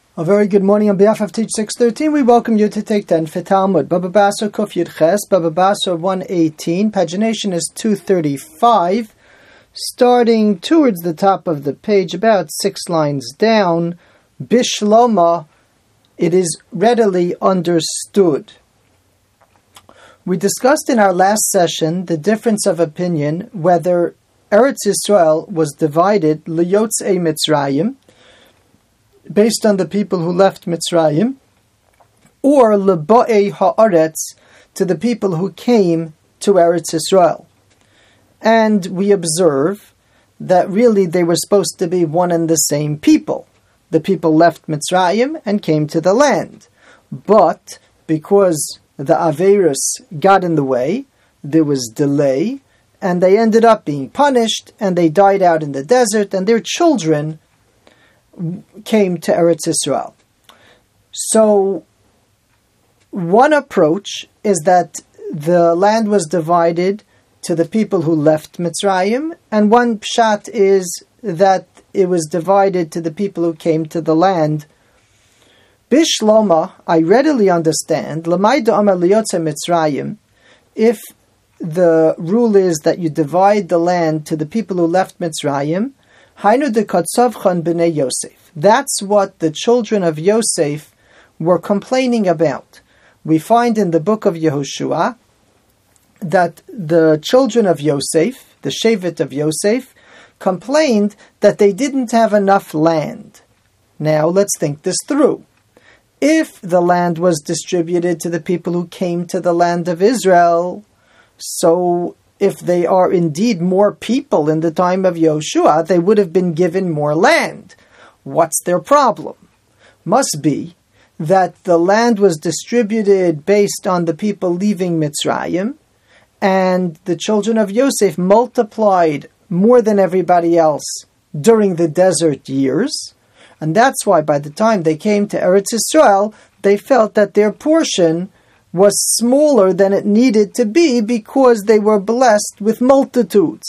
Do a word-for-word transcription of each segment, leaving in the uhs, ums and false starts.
A very good morning on behalf of Teach six thirteen. We welcome you to take ten for Talmud. Baba Basra Kuf Yud Ches, Baba Basra one eighteen. Pagination is two thirty-five. Starting towards the top of the page, about six lines down, Bishloma, it is readily understood. We discussed in our last session the difference of opinion whether Eretz Yisrael was divided Liyotzei Mitzrayim, based on the people who left Mitzrayim, or Leba'ei Ha'aretz, to the people who came to Eretz Yisrael. And we observe that really they were supposed to be one and the same people. The people left Mitzrayim and came to the land. But because the Aveirus got in the way, there was delay, and they ended up being punished, and they died out in the desert, and their children came to Eretz Yisrael. So, one approach is that the land was divided to the people who left Mitzrayim, and one pshat is that it was divided to the people who came to the land. Bishloma, I readily understand, L'mayda Amar Liyotze Mitzrayim, if the rule is that you divide the land to the people who left Mitzrayim, Hainu de Katzavchan b'nei Yosef. That's what the children of Yosef were complaining about. We find in the book of Yehoshua that the children of Yosef, the Shevet of Yosef, complained that they didn't have enough land. Now let's think this through. If the land was distributed to the people who came to the land of Israel, so if they are indeed more people in the time of Yehoshua, they would have been given more land. What's their problem? Must be that the land was distributed based on the people leaving Mitzrayim, and the children of Yosef multiplied more than everybody else during the desert years, and that's why by the time they came to Eretz Yisrael, they felt that their portion was smaller than it needed to be because they were blessed with multitudes.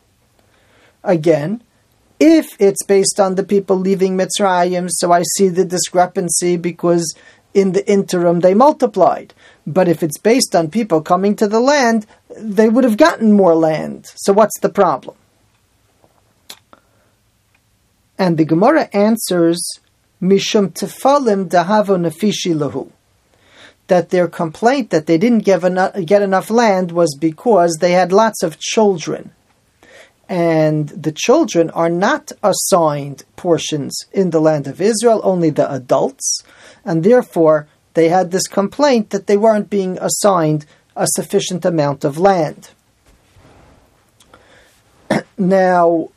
Again, if it's based on the people leaving Mitzrayim, so I see the discrepancy because in the interim they multiplied. But if it's based on people coming to the land, they would have gotten more land. So what's the problem? And the Gemara answers, Mishum tefalim dahavo nefishi lahu, that their complaint that they didn't get enough, get enough land was because they had lots of children. And the children are not assigned portions in the land of Israel, only the adults. And therefore, they had this complaint that they weren't being assigned a sufficient amount of land. Now,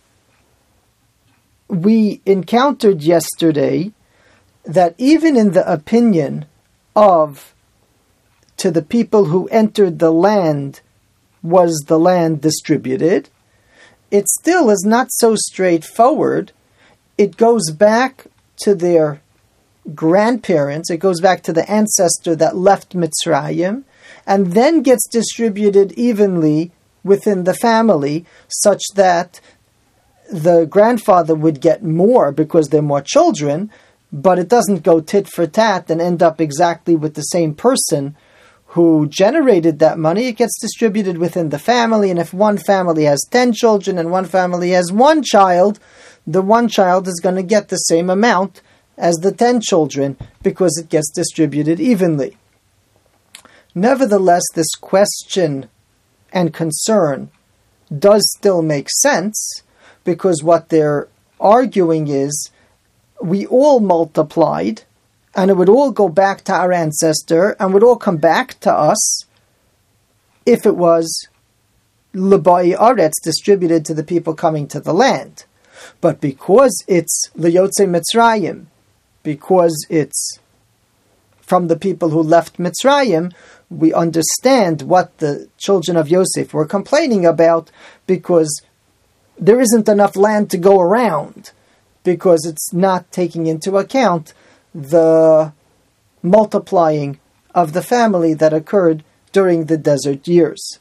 we encountered yesterday that even in the opinion of to the people who entered the land was the land distributed, it still is not so straightforward. It goes back to their grandparents, it goes back to the ancestor that left Mitzrayim, and then gets distributed evenly within the family, such that the grandfather would get more because there are more children, but it doesn't go tit for tat and end up exactly with the same person who generated that money. It gets distributed within the family, and if one family has ten children and one family has one child, the one child is going to get the same amount as the ten children because it gets distributed evenly. Nevertheless, this question and concern does still make sense, because what they're arguing is we all multiplied, and it would all go back to our ancestor, and would all come back to us if it was L'bai Aretz, distributed to the people coming to the land. But because it's Liyotze Mitzrayim, because it's from the people who left Mitzrayim, we understand what the children of Yosef were complaining about, because there isn't enough land to go around, because it's not taking into account the multiplying of the family that occurred during the desert years.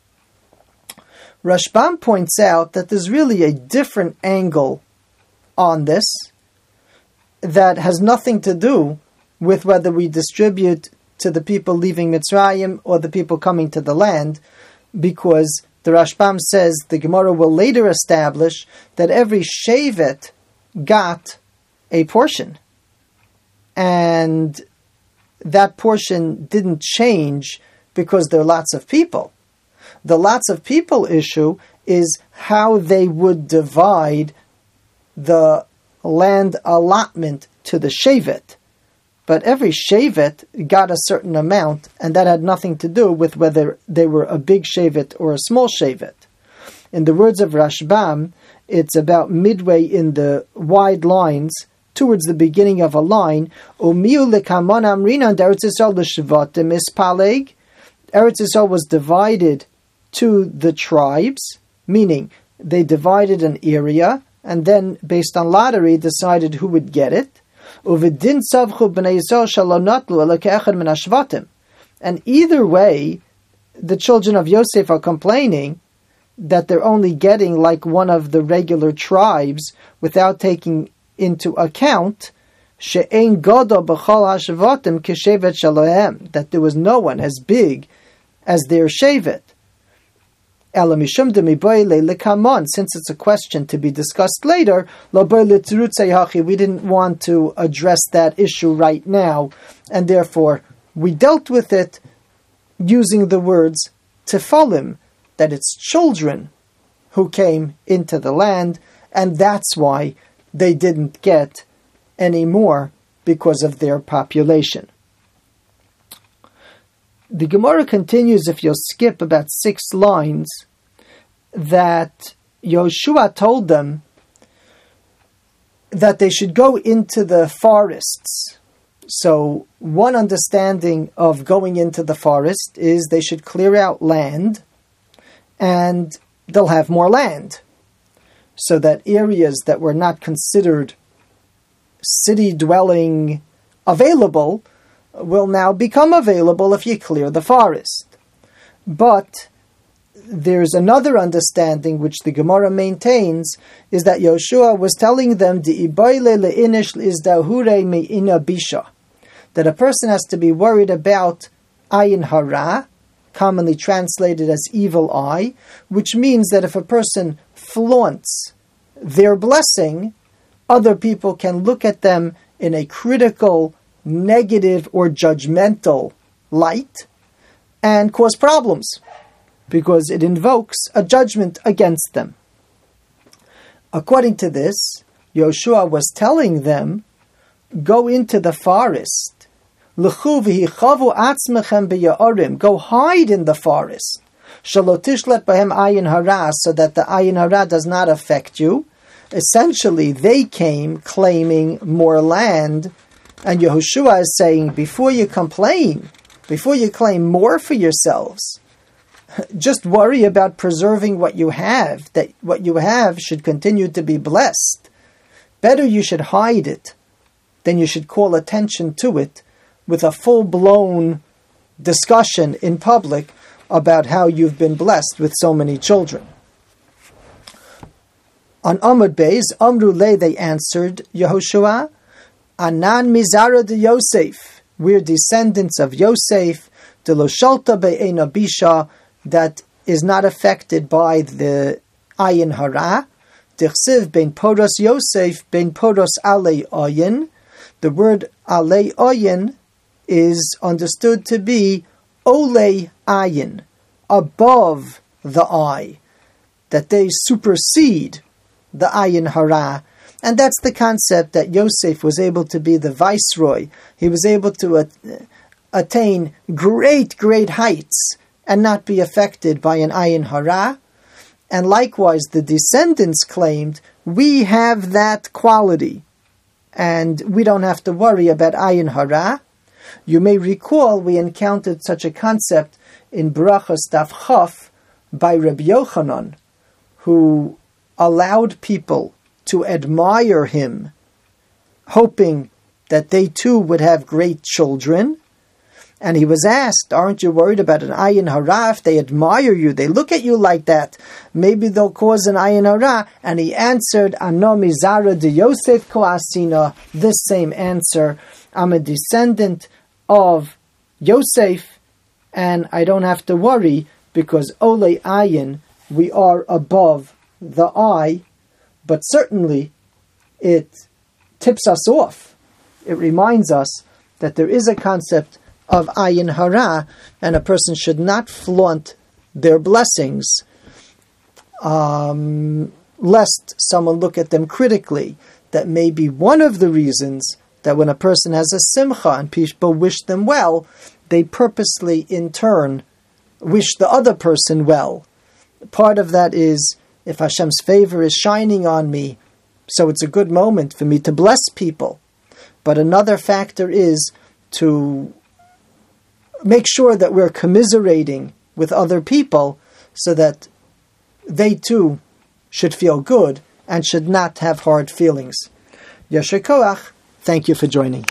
Rashbam points out that there's really a different angle on this, that has nothing to do with whether we distribute to the people leaving Mitzrayim or the people coming to the land, because the Rashbam says the Gemara will later establish that every shevet got a portion, and that portion didn't change because there are lots of people. The lots of people issue is how they would divide the land allotment to the shevet. But every shevet got a certain amount, and that had nothing to do with whether they were a big shevet or a small shevet. In the words of Rashbam, it's about midway in the wide lines, towards the beginning of a line. Eretz Yisrael was divided to the tribes, meaning they divided an area, and then, based on lottery, decided who would get it. And either way, the children of Yosef are complaining that they're only getting like one of the regular tribes without taking into account that there was no one as big as their shevet. Since it's a question to be discussed later, we didn't want to address that issue right now, and therefore we dealt with it using the words tefalim, that it's children who came into the land, and that's why they didn't get any more because of their population. The Gemara continues, if you'll skip about six lines, that Yoshua told them that they should go into the forests. So one understanding of going into the forest is they should clear out land, and they'll have more land, so that areas that were not considered city dwelling available will now become available if you clear the forest. But there's another understanding which the Gemara maintains, is that Yoshua was telling them that a person has to be worried about ayin hara, commonly translated as evil eye, which means that if a person flaunts their blessing, other people can look at them in a critical, negative, or judgmental light and cause problems, because it invokes a judgment against them. According to this, Yoshua was telling them, go into the forest. Go hide in the forest. So that the ayin hara does not affect you. Essentially, they came claiming more land, and Yehoshua is saying, before you complain, before you claim more for yourselves, just worry about preserving what you have, that what you have should continue to be blessed. Better you should hide it than you should call attention to it with a full-blown discussion in public about how you've been blessed with so many children. On Amud Beis, Amru Le, they answered Yehoshua, Anan Mizara de Yosef, we're descendants of Yosef, de lo shalta be'ena bisha, that is not affected by the ayin hara. Dichsiv ben poros Yosef ben poros alei ayin. The word alei ayin is understood to be olei ayin, above the eye, that they supersede the ayin hara. And that's the concept that Yosef was able to be the viceroy. He was able to at- attain great, great heights and not be affected by an ayin hara. And likewise, the descendants claimed, we have that quality, and we don't have to worry about ayin hara. You may recall we encountered such a concept in Berachos Daf Chaf by Rabbi Yochanan, who allowed people to admire him, hoping that they too would have great children. And he was asked, aren't you worried about an ayin hara? If they admire you, they look at you like that, maybe they'll cause an ayin hara. And he answered, Ano mizara de Yosef ko asina, this same answer, I'm a descendant of Yosef, and I don't have to worry, because ole ayin, we are above the eye, but certainly it tips us off. It reminds us that there is a concept of ayin hara, and a person should not flaunt their blessings, um, lest someone look at them critically. That may be one of the reasons that when a person has a simcha and people wish them well, they purposely in turn wish the other person well. Part of that is, if Hashem's favor is shining on me, so it's a good moment for me to bless people. But another factor is to make sure that we're commiserating with other people so that they too should feel good and should not have hard feelings. Yasher koach. Thank you for joining.